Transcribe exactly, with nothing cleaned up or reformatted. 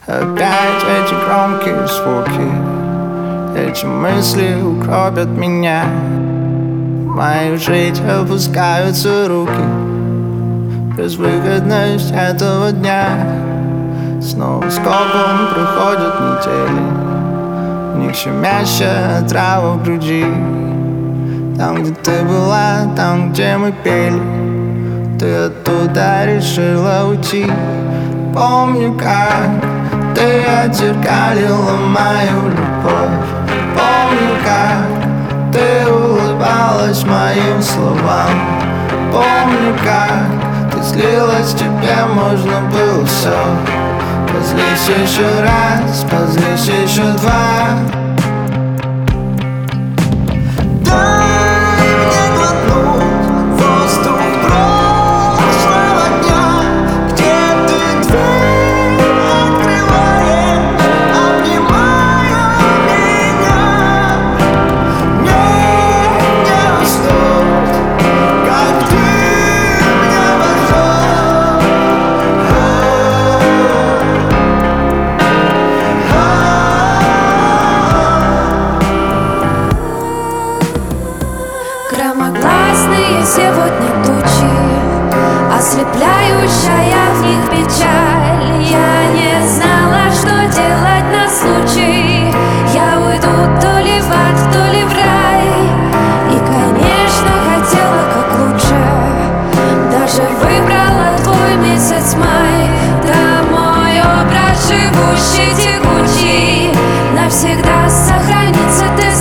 Опять эти громкие звуки, эти мысли укропят меня. В мою жизнь опускаются руки, безвыходность этого дня. Снова скопом проходят недели, в них щемящая трава в груди. Там, где ты была, там, где мы пели, ты оттуда решила уйти. Помню, как ты отзеркалила мою любовь. Помню, как ты улыбалась моим словам. Помню, как ты злилась, тебе можно было все. Позлись еще раз, позлись еще два. Громогласные сегодня тучи, ослепляющая в них печаль. Я не знала, что делать на случай. Я уйду то ли в ад, то ли в рай. И, конечно, хотела как лучше, даже выбрала твой месяц май. Да, мой образ живущий, тягучий, навсегда сохранится ты.